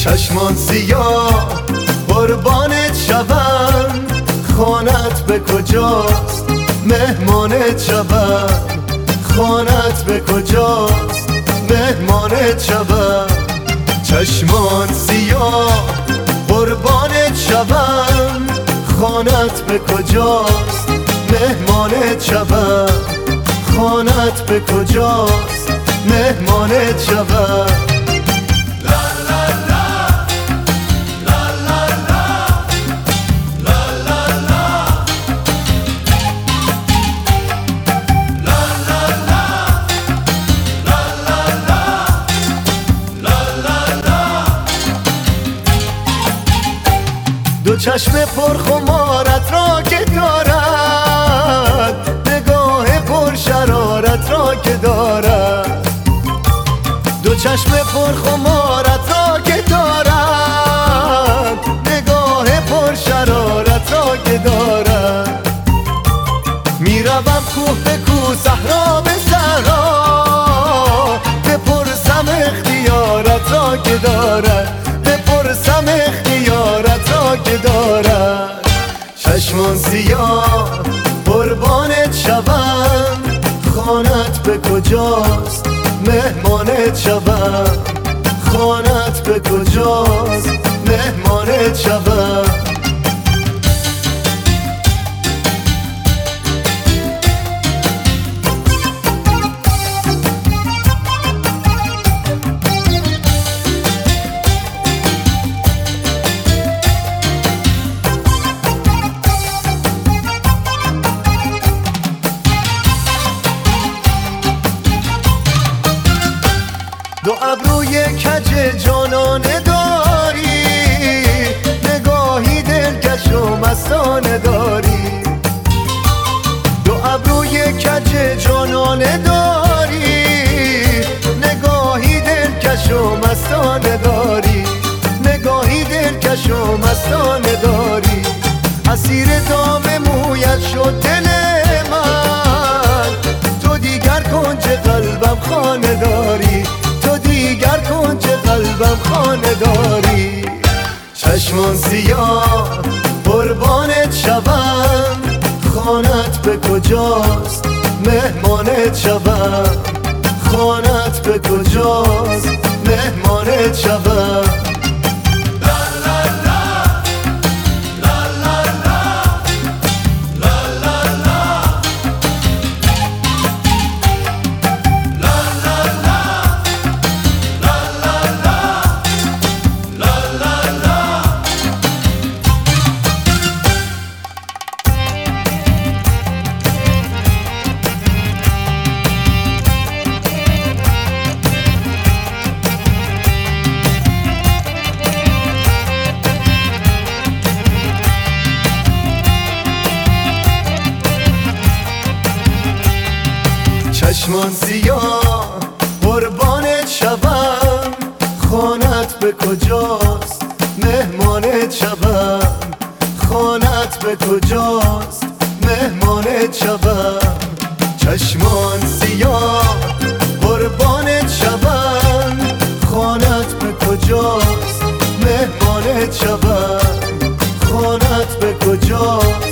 چشمان سیاه قربانت شوم، خانت به کجاست مهمانت شوم، خانت به کجاست مهمانت شوم. چشمان سیاه قربانت شوم، خانت به کجاست مهمانت شوم، خانت به کجاست مهمانت شوم. دو چشم پرخمارت را که دارد، نگاه پر شرارت را که دارد. دو چشم پرخمارت را که دارد، نگاه پر شرارت را که دارد. میروم کوه به کوه صحرا به صحرا، بپرسم اختیارت را که دارد، بپرسم اختیارت را که دارد. چشمان سیاه قربانت شوم، خانت به کجاست مهمانت شوم، خانت به کجاست مهمانت شوم. دو ابروی کج جانانه داری، نگاهی دلکش و مستانه داری. دو ابروی کج جانانه داری، نگاهی دلکش و مستانه داری، نگاهی دلکش و مستانه داری. اسیر دام مویت شد دل من، تو دیگر کنج قلبم خانه داری، دیگر کنج قلبم خانه داری. چشمان سیاه قربانت شوم، خانت به کجاست مهمانت شوم، خانت به کجاست مهمانت شوم. چشمان سیاه قربانت شوم، خانت به کجاست مهمانت شوم، خانت به کجاست مهمانت شوم. چشمان سیاه قربانت شوم، خانت به کجاست مهمانت شوم، خانت به کجاست